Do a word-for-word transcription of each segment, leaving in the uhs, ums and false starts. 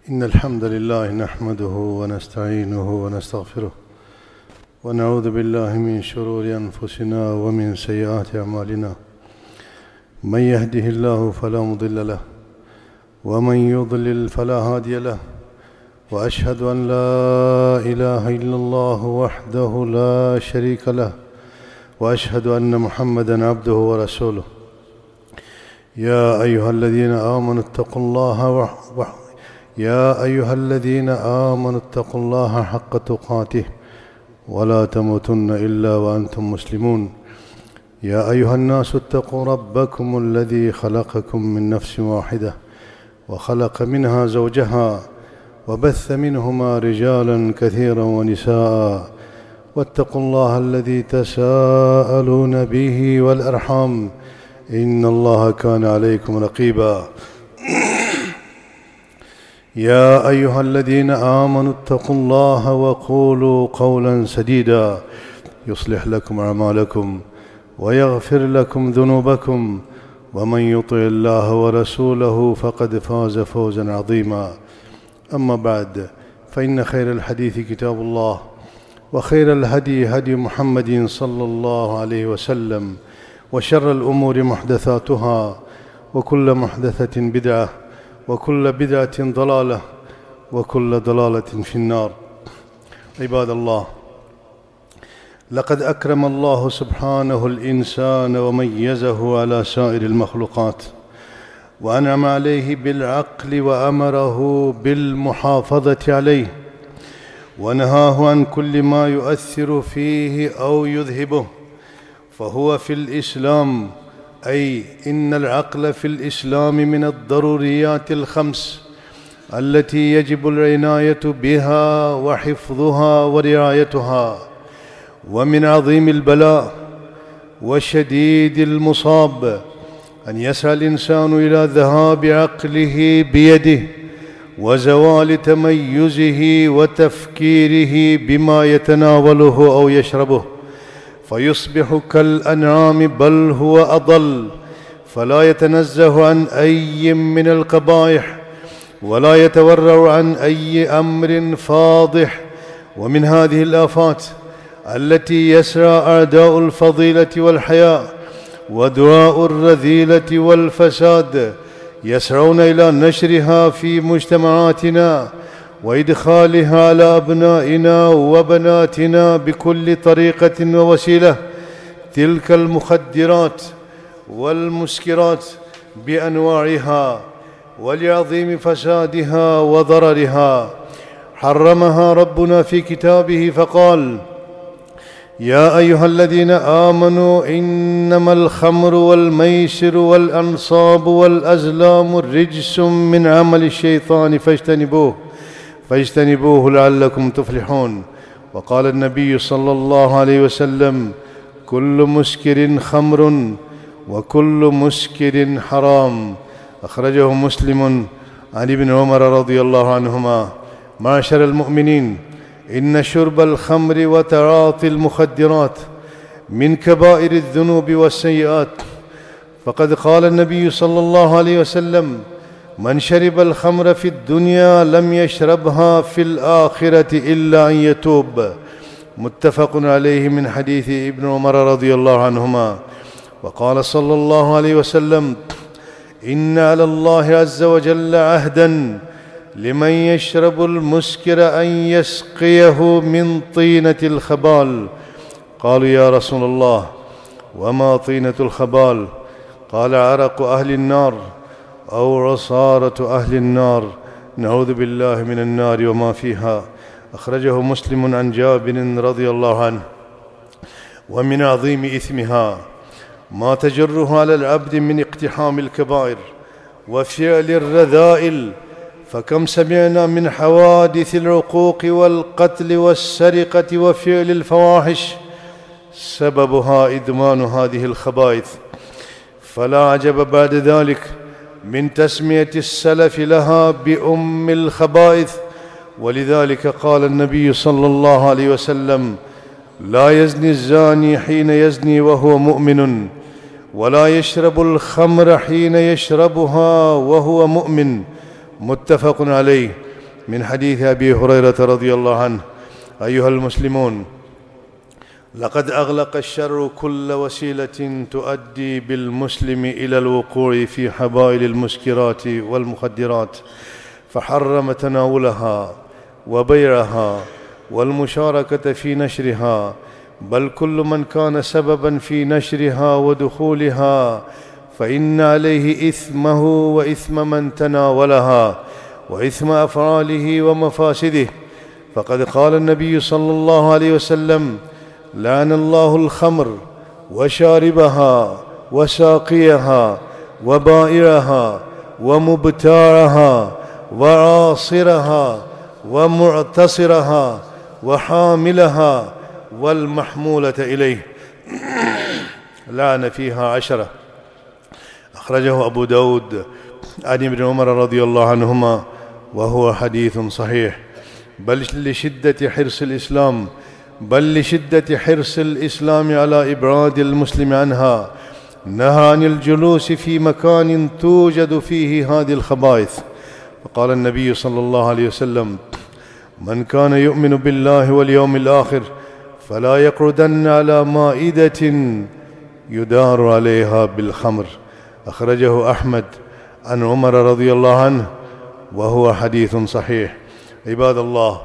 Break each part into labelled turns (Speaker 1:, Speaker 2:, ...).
Speaker 1: إن الحمد لله نحمده ونستعينه ونستغفره ونعوذ بالله من شرور أنفسنا ومن سيئات أعمالنا. من يهده الله فلا مضل له ومن يضلل فلا هادي له، وأشهد أن لا إله إلا الله وحده لا شريك له، وأشهد أن محمدًا عبده ورسوله. يا أيها الذين آمنوا اتقوا الله وح... يا أيها الذين آمنوا اتقوا الله حق تقاته ولا تموتن إلا وأنتم مسلمون. يا أيها الناس اتقوا ربكم الذي خلقكم من نفس واحدة وخلق منها زوجها وبث منهما رجالا كثيرا ونساء، واتقوا الله الذي تساءلون به والأرحام إن الله كان عليكم رقيبا. يا أيها الذين آمنوا اتقوا الله وقولوا قولا سديدا يصلح لكم أعمالكم ويغفر لكم ذنوبكم، ومن يطع الله ورسوله فقد فاز فوزا عظيما. أما بعد، فإن خير الحديث كتاب الله، وخير الهدي هدي محمد صلى الله عليه وسلم، وشر الأمور محدثاتها، وكل محدثة بدعة، وكل بدعة ضلالة، وكل ضلالة في النار. عباد الله، لقد أكرم الله سبحانه الإنسان وميزه على سائر المخلوقات، وأنعم عليه بالعقل وأمره بالمحافظة عليه، ونهاه عن كل ما يؤثر فيه أو يذهبه. فهو في الإسلام، أي إن العقل في الإسلام من الضروريات الخمس التي يجب العناية بها وحفظها ورعايتها. ومن عظيم البلاء وشديد المصاب أن يسعى الإنسان إلى ذهاب عقله بيده وزوال تميزه وتفكيره بما يتناوله أو يشربه، فيصبح كالأنعام بل هو أضل، فلا يتنزه عن أي من القبائح ولا يتورع عن أي أمر فاضح. ومن هذه الآفات التي يسعى أعداء الفضيلة والحياء ودعاء الرذيلة والفساد يسعون إلى نشرها في مجتمعاتنا وإدخالها على أبنائنا وبناتنا بكل طريقة ووسيلة، تلك المخدرات والمسكرات بأنواعها، ولعظيم فسادها وضررها. حرمها ربنا في كتابه فقال: يا أيها الذين آمنوا إنما الخمر والميسر والأنصاب والأزلام رجس من عمل الشيطان فاجتنبوه فاجتنبوه لعلكم تفلحون. وقال النبي صلى الله عليه وسلم: كل مسكر خمر وكل مسكر حرام. أخرجه مسلم عن ابن عمر رضي الله عنهما. معشر المؤمنين، إن شرب الخمر وتعاطي المخدرات من كبائر الذنوب والسيئات، فقد قال النبي صلى الله عليه وسلم: من شرب الخمر في الدنيا لم يشربها في الآخرة إلا أن يتوب. متفق عليه من حديث ابن عمر رضي الله عنهما. وقال صلى الله عليه وسلم: إن على الله عز وجل عهدا لمن يشرب المسكر أن يسقيه من طينة الخبال. قالوا: يا رسول الله، وما طينة الخبال؟ قال: عرق أهل النار أو عصارة أهل النار، نعوذ بالله من النار وما فيها. أخرجه مسلم عن جابر رضي الله عنه. ومن عظيم إثمها ما تجره على العبد من اقتحام الكبائر وفعل الرذائل، فكم سمعنا من حوادث العقوق والقتل والسرقة وفعل الفواحش سببها إدمان هذه الخبائث. فلا عجب بعد ذلك من تسمية السلف لها بأم الخبائث. ولذلك قال النبي صلى الله عليه وسلم: لا يزني الزاني حين يزني وهو مؤمن، ولا يشرب الخمر حين يشربها وهو مؤمن. متفق عليه. من حديث أبي هريرة رضي الله عنه: أيها المسلمون، لقد أغلق الشر كل وسيلة تؤدي بالمسلم إلى الوقوع في حبائل المسكرات والمخدرات، فحرم تناولها وبيعها والمشاركة في نشرها، بل كل من كان سببا في نشرها ودخولها فإن عليه إثمه وإثم من تناولها وإثم أفعاله ومفاسده. فقد قال النبي صلى الله عليه وسلم: لعن الله الخمر وشاربها وساقيها وبائعها ومبتاعها وعاصرها ومعتصرها وحاملها والمحمولة إليه، لعن فيها عشرة. أخرجه أبو داود عن ابن عمر رضي الله عنهما وهو حديث صحيح. بل لشدة حرص الإسلام بل لشدة حرص الإسلام على إبعاد المسلم عنها نهى عن الجلوس في مكان توجد فيه هذه الخبائث. فقال النبي صلى الله عليه وسلم: من كان يؤمن بالله واليوم الآخر فلا يقعدن على مائدة يدار عليها بالخمر. أخرجه أحمد عن عمر رضي الله عنه وهو حديث صحيح. عباد الله،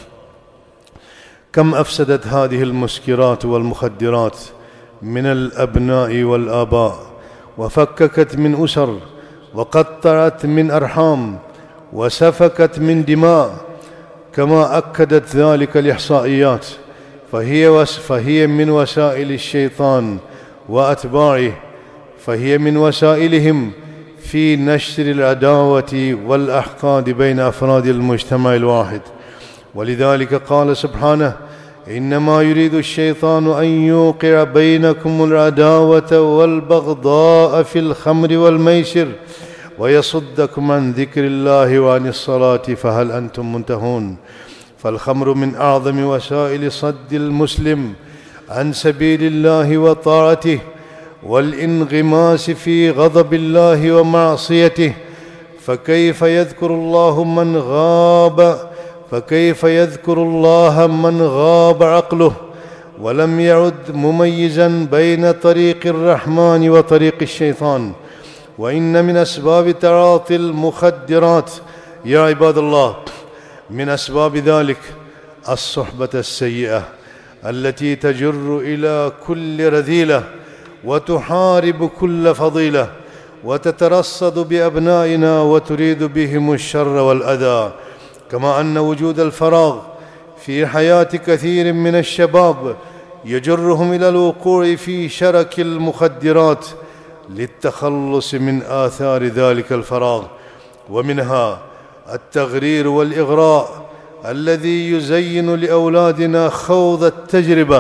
Speaker 1: كم أفسدت هذه المسكرات والمخدرات من الأبناء والآباء، وفككت من أسر، وقطعت من أرحام، وسفكت من دماء، كما أكدت ذلك الإحصائيات. فهي, فهي من وسائل الشيطان وأتباعه فهي من وسائلهم في نشر العداوة والأحقاد بين أفراد المجتمع الواحد. ولذلك قال سبحانه: إنما يريد الشيطان أن يوقع بينكم العداوة والبغضاء في الخمر والميسر ويصدكم عن ذكر الله وعن الصلاة فهل أنتم منتهون. فالخمر من أعظم وسائل صد المسلم عن سبيل الله وطاعته والانغماس في غضب الله ومعصيته. فكيف يذكر الله من غاب فكيف يذكر الله من غاب عقله ولم يعد مميزا بين طريق الرحمن وطريق الشيطان. وإن من أسباب تعاطي المخدرات يا عباد الله من أسباب ذلك الصحبة السيئة التي تجر إلى كل رذيلة وتحارب كل فضيلة وتترصد بأبنائنا وتريد بهم الشر والأذى. كما أن وجود الفراغ في حياة كثير من الشباب يجرهم إلى الوقوع في شرك المخدرات للتخلص من آثار ذلك الفراغ، ومنها التغرير والإغراء الذي يزين لأولادنا خوض التجربة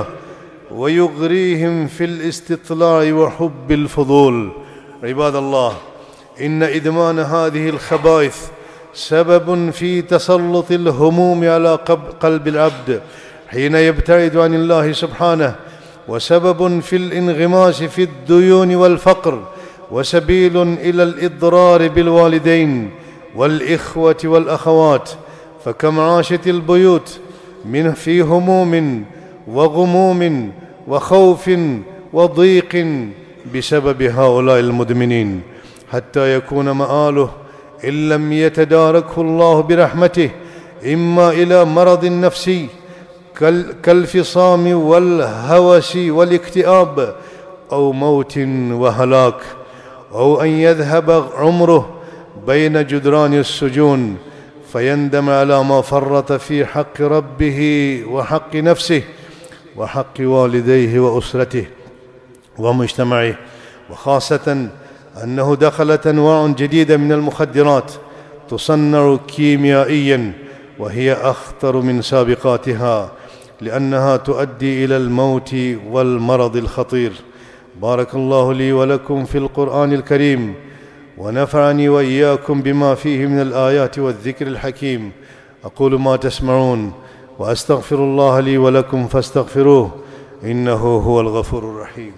Speaker 1: ويغريهم في الاستطلاع وحب الفضول. عباد الله، إن إدمان هذه الخبائث سبب في تسلط الهموم على قلب العبد حين يبتعد عن الله سبحانه، وسبب في الانغماس في الديون والفقر، وسبيل إلى الإضرار بالوالدين والإخوة والأخوات. فكم عاشت البيوت من في هموم وغموم وخوف وضيق بسبب هؤلاء المدمنين، حتى يكون مآله إن لم يتداركه الله برحمته إما إلى مرض نفسي كالفصام والهوس والاكتئاب، أو موت وهلاك، أو أن يذهب عمره بين جدران السجون فيندم على ما فرط في حق ربه وحق نفسه وحق والديه وأسرته ومجتمعه. وخاصة أنه دخلت أنواع جديدة من المخدرات تصنع كيميائيا، وهي أخطر من سابقاتها لأنها تؤدي إلى الموت والمرض الخطير. بارك الله لي ولكم في القرآن الكريم، ونفعني وإياكم بما فيه من الآيات والذكر الحكيم. أقول ما تسمعون وأستغفر الله لي ولكم فاستغفروه إنه هو الغفور الرحيم.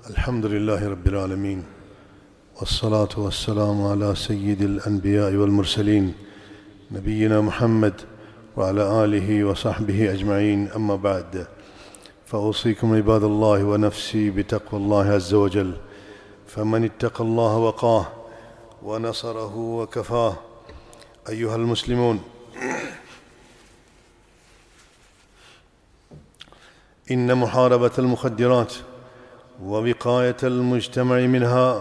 Speaker 1: الحمد لله رب العالمين، والصلاة والسلام على سيد الأنبياء والمرسلين نبينا محمد وعلى آله وصحبه أجمعين. أما بعد، فأوصيكم عباد الله ونفسي بتقوى الله عز وجل، فمن اتقى الله وقاه ونصره وكفاه. أيها المسلمون، إن محاربة المخدرات ووقاية المجتمع منها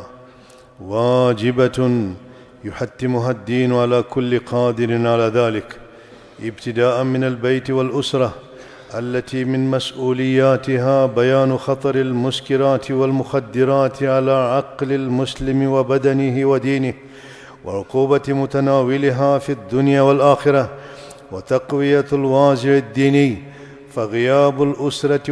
Speaker 1: واجبة يحتمها الدين على كل قادر على ذلك، ابتداء من البيت والأسرة التي من مسؤولياتها بيان خطر المسكرات والمخدرات على عقل المسلم وبدنه ودينه، وعقوبة متناولها في الدنيا والآخرة، وتقوية الوازع الديني. فغياب الأسرة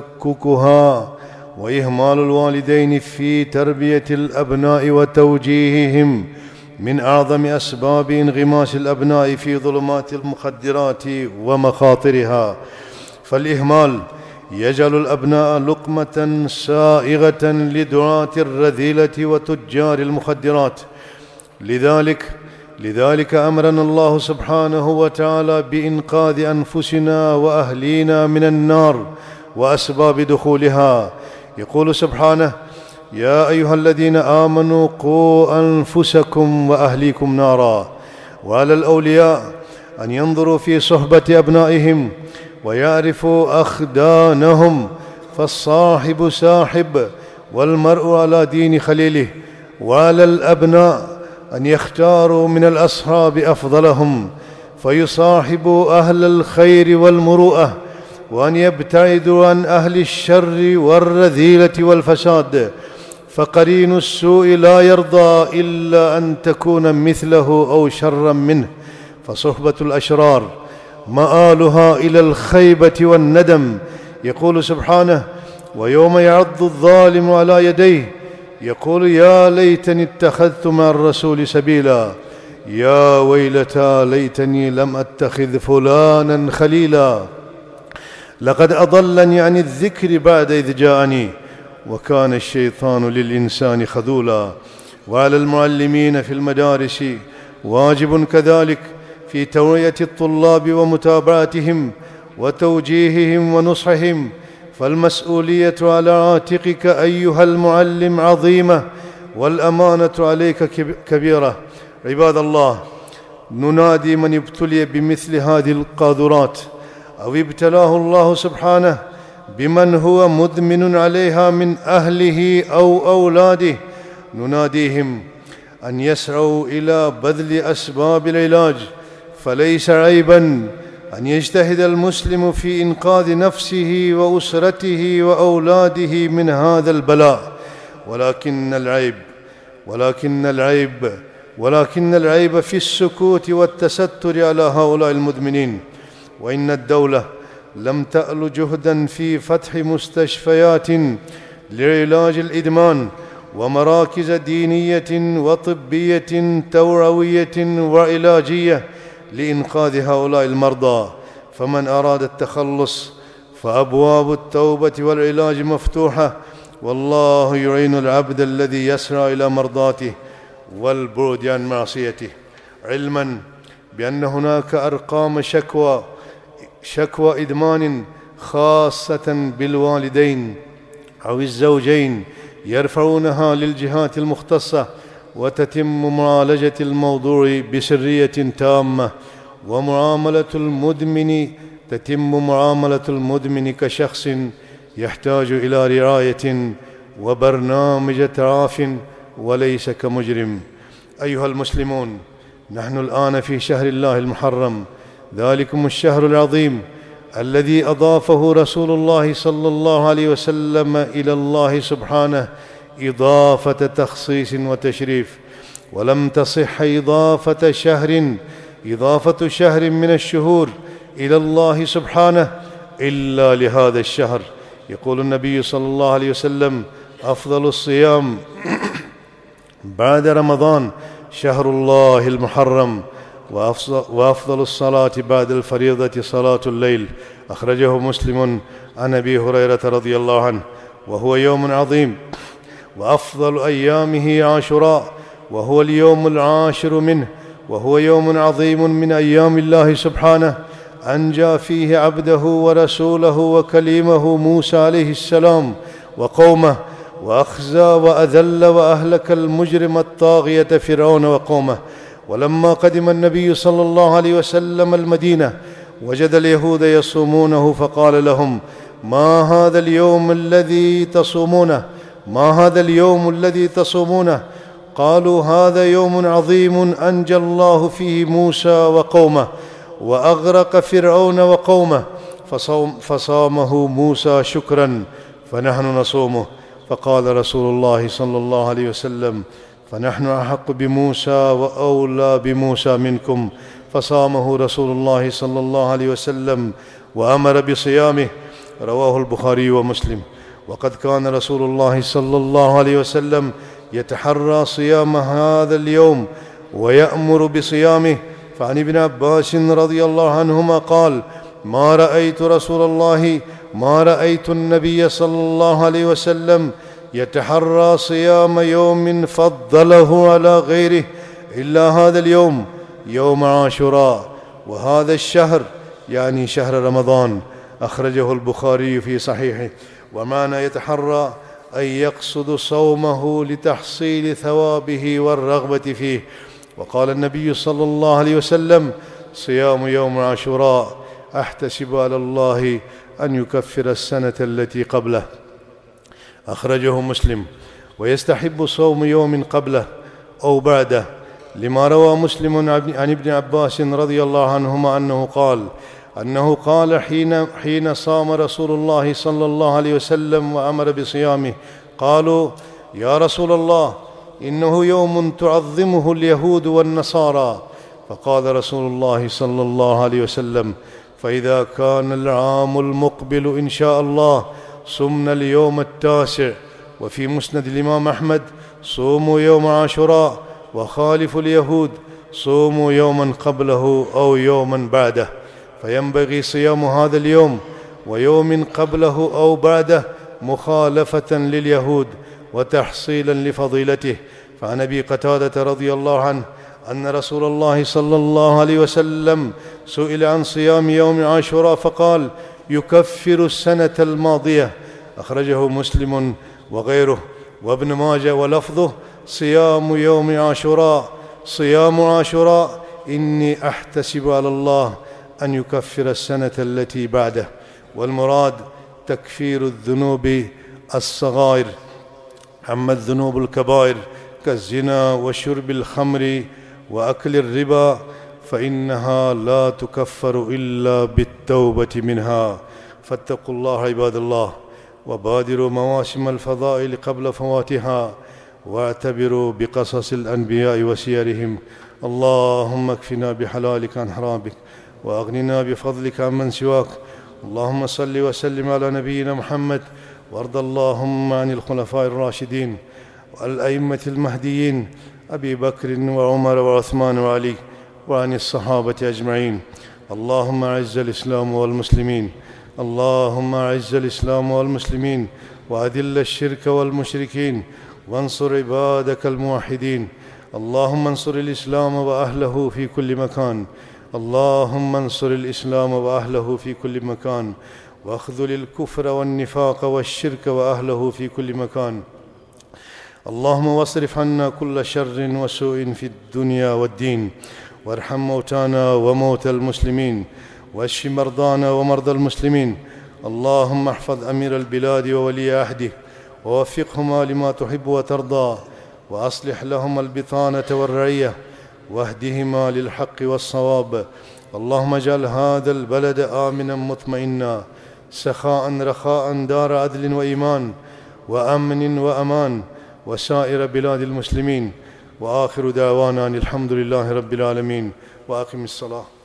Speaker 1: وتفككها وإهمال الوالدين في تربية الأبناء وتوجيههم من أعظم أسباب انغماس الأبناء في ظلمات المخدرات ومخاطرها. فالإهمال يجعل الأبناء لقمة سائغة لدعاة الرذيلة وتجار المخدرات. لذلك لذلك أمرنا الله سبحانه وتعالى بإنقاذ أنفسنا وأهلينا من النار وأسباب دخولها. يقول سبحانه: يا أيها الذين آمنوا قوا أنفسكم وأهليكم نارا. وعلى الأولياء أن ينظروا في صحبة أبنائهم ويعرفوا أخدانهم، فالصاحب ساحب والمرء على دين خليله. وعلى الأبناء أن يختاروا من الأصحاب أفضلهم فيصاحبوا أهل الخير والمروءة، وأن يبتعدوا عن أهل الشر والرذيلة والفساد، فقرين السوء لا يرضى إلا أن تكون مثله أو شرا منه. فصحبة الأشرار مآلها إلى الخيبة والندم. يقول سبحانه: ويوم يعض الظالم على يديه يقول يا ليتني اتخذت مع الرسول سبيلا، يا ويلتى ليتني لم أتخذ فلانا خليلا، لقد أضلني عن الذكر بعد إذ جاءني، وكان الشيطان للإنسان خذولا. وعلى المعلمين في المدارس واجب كذلك في توعية الطلاب ومتابعتهم وتوجيههم ونصحهم، فالمسؤولية على عاتقك أيها المعلم عظيمة، والأمانة عليك كبيرة. عباد الله، ننادي من ابتلي بمثل هذه القاذورات أو ابتلاه الله سبحانه بمن هو مدمن عليها من أهله أو أولاده، نناديهم أن يسعوا إلى بذل أسباب العلاج. فليس عيبا أن يجتهد المسلم في إنقاذ نفسه وأسرته وأولاده من هذا البلاء، ولكن العيب ولكن العيب ولكن العيب في السكوت والتستر على هؤلاء المدمنين. وإن الدولة لم تأل جهدا في فتح مستشفيات لعلاج الإدمان ومراكز دينية وطبية توعوية وعلاجية لإنقاذ هؤلاء المرضى. فمن أراد التخلص فأبواب التوبة والعلاج مفتوحة، والله يعين العبد الذي يسعى إلى مرضاته والبعد عن معصيته، علما بأن هناك أرقام شكوى شكوى إدمان خاصة بالوالدين أو الزوجين يرفعونها للجهات المختصة، وتتم معالجة الموضوع بسرية تامة، ومعاملة المدمن تتم معاملة المدمن كشخص يحتاج إلى رعاية وبرنامج تعاف وليس كمجرم. أيها المسلمون، نحن الآن في شهر الله المحرم، ذلكم الشهر العظيم الذي أضافه رسول الله صلى الله عليه وسلم إلى الله سبحانه إضافة تخصيص وتشريف، ولم تصح إضافة شهر إضافة شهر من الشهور إلى الله سبحانه إلا لهذا الشهر. يقول النبي صلى الله عليه وسلم: أفضل الصيام بعد رمضان شهر الله المحرم، وأفضل الصلاة بعد الفريضة صلاة الليل. أخرجه مسلم عن أبي هريرة رضي الله عنه. وهو يوم عظيم، وأفضل أيامه عاشوراء وهو اليوم العاشر منه، وهو يوم عظيم من أيام الله سبحانه، أنجى فيه عبده ورسوله وكليمه موسى عليه السلام وقومه، وأخزى وأذل وأهلك المجرم الطاغية فرعون وقومه. ولما قدم النبي صلى الله عليه وسلم المدينة وجد اليهود يصومونه، فقال لهم: ما هذا اليوم الذي تصومونه؟ ما هذا اليوم الذي تصومونه؟ قالوا: هذا يوم عظيم أنجى الله فيه موسى وقومه وأغرق فرعون وقومه، فصوم فصامه موسى شكرا فنحن نصومه. فقال رسول الله صلى الله عليه وسلم: فنحن أحق بموسى وأولى بموسى منكم. فصامه رسول الله صلى الله عليه وسلم وأمر بصيامه. رواه البخاري ومسلم. وقد كان رسول الله صلى الله عليه وسلم يتحرى صيام هذا اليوم ويأمر بصيامه. فعن ابن عباس رضي الله عنهما قال: ما رأيت رسول الله ما رأيت النبي صلى الله عليه وسلم يتحرى صيام يوم فضله على غيره إلا هذا اليوم، يوم عاشوراء، وهذا الشهر يعني شهر رمضان. أخرجه البخاري في صحيحه. ومعنى يتحرى أن يقصد صومه لتحصيل ثوابه والرغبة فيه. وقال النبي صلى الله عليه وسلم: صيام يوم عاشوراء أحتسب على الله أن يكفر السنة التي قبله. أخرجه مسلم. ويستحب صوم يوم قبله أو بعده، لما روى مسلم عن ابن عباس رضي الله عنهما أنه قال أنه قال حين, حين صام رسول الله صلى الله عليه وسلم وأمر بصيامه، قالوا: يا رسول الله، إنه يوم تعظمه اليهود والنصارى. فقال رسول الله صلى الله عليه وسلم: فإذا كان العام المقبل إن شاء الله صمنا اليوم التاسع. وفي مسند الإمام أحمد: صوموا يوم عاشوراء وخالفوا اليهود، صوموا يوما قبله أو يوما بعده. فينبغي صيام هذا اليوم ويوم قبله أو بعده مخالفة لليهود وتحصيلا لفضيلته. فعن أبي قتادة رضي الله عنه أن رسول الله صلى الله عليه وسلم سئل عن صيام يوم عاشوراء فقال: يكفر السنة الماضية. أخرجه مسلم وغيره وابن ماجه، ولفظه: صيام يوم عاشوراء صيام عاشوراء إني أحتسب على الله أن يكفر السنة التي بعده. والمراد تكفير الذنوب الصغائر، أما الذنوب الكبائر كالزنا وشرب الخمر وأكل الربا فإنها لا تكفر إلا بالتوبة منها. فاتقوا الله عباد الله، وبادروا مواسم الفضائل قبل فواتها، واعتبروا بقصص الأنبياء وسيرهم. اللهم اكفنا بحلالك عن حرامك، وأغننا بفضلك عمن سواك. اللهم صل وسلم على نبينا محمد، وارض اللهم عن الخلفاء الراشدين والأئمة المهديين أبي بكر وعمر وعثمان وعلي، وعن الصحابة أجمعين. اللهم أعز الإسلام والمسلمين اللهم أعز الإسلام والمسلمين وأذل الشرك والمشركين، وانصر عبادك الموحدين. اللهم انصر الإسلام وأهله في كل مكان اللهم انصر الإسلام وأهله في كل مكان، واخذل الكفر والنفاق والشرك وأهله في كل مكان. اللهم واصرف عنا كل شر وسوء في الدنيا والدين، وارحم موتانا وموتى المسلمين، واشف مرضانا ومرضى المسلمين. اللهم احفظ أمير البلاد وولي عهده، ووفقهما لما تحب وترضى، وأصلح لهما البطانة والرعية، واهدهما للحق والصواب. اللهم اجعل هذا البلد آمنا مطمئنا سخاء رخاء دار عدل وإيمان وأمن وأمان، وسائر بلاد المسلمين. وآخر دعوانا أن الحمد لله رب العالمين. وأقم الصلاة.